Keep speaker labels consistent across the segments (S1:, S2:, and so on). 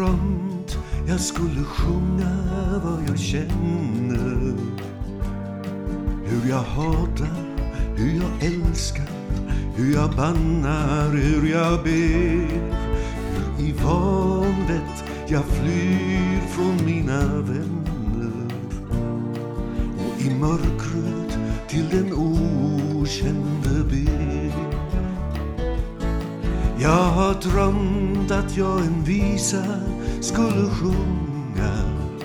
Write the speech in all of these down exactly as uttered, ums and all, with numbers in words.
S1: drömt jag skulle sjunga vad jag känner. Hur jag hatar, hur jag älskar, hur jag bannar, hur jag ber. Hur i vanvett jag flyr från mina vänner. Och i mörkret till den okände ber. Jag har drömt att jag en visa skulle sjunga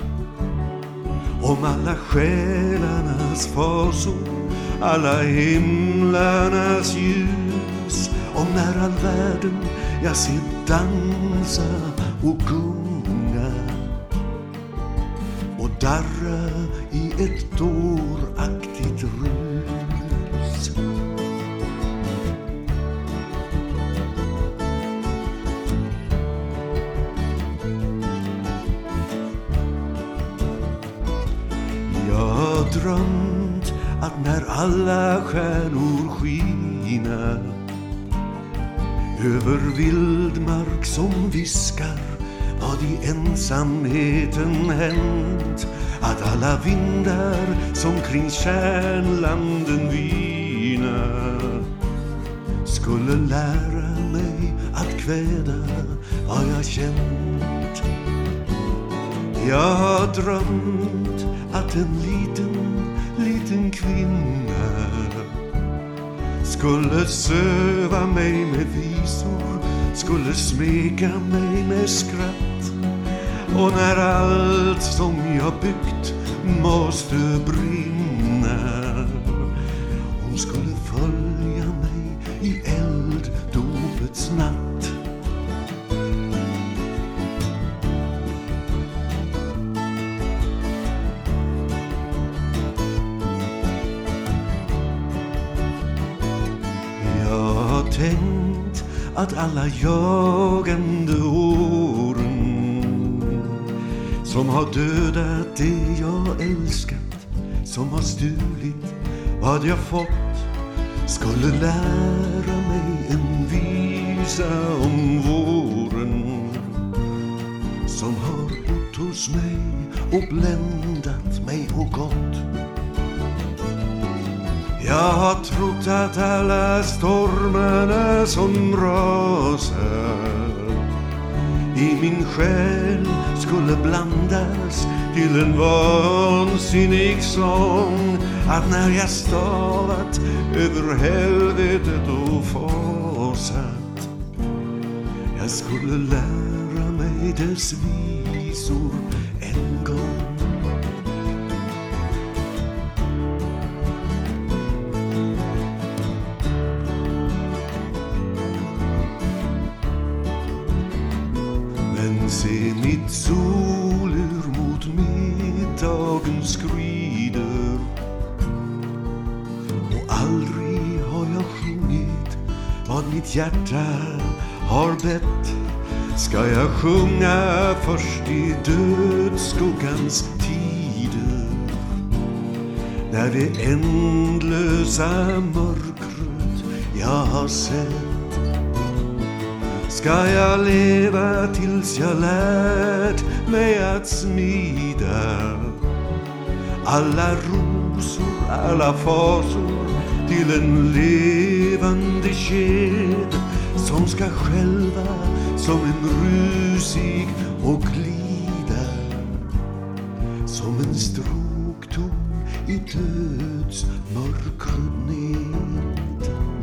S1: om alla själarnas fasor, alla himlarnas ljus. Om när all världen jag ser dansa och gunga och darra i ett dåraktigt rus. Jag har drömt att när alla stjärnor skina över vildmark som viskar vad i ensamheten hänt, att alla vindar som kring kärnlanden vina skulle lära mig att kväda vad jag känt. Jag har drömt att en liten, liten kvinna skulle söva mig med visor, skulle smeka mig med skratt. Och när allt som jag byggt måste brinna, hon skulle följa mig i elddopets natt. Jag har tänkt att alla jagande åren som har dödat det jag älskat, som har stulit vad jag fått, skulle lära mig en visa om våren som har bott hos mig och bländat mig och gått. Jag har trott att alla stormarna som rasar i min själ skulle blandas till en vansinnig sång. Att när jag stavat över helvetet och fasat, jag skulle lära mig dess visor en gång. Men se mitt solur mot middagens skrider, och aldrig har jag sjungit vad mitt hjärta har bett. Ska jag sjunga först i dödsskuggans tider, när det ändlösa mörkret jag har sett? Ska jag leva tills jag lärt mig att smida alla rosor, alla fasor till en levande ked som ska skälva som en rusig och glida som en stråkton i döds mörkret ned?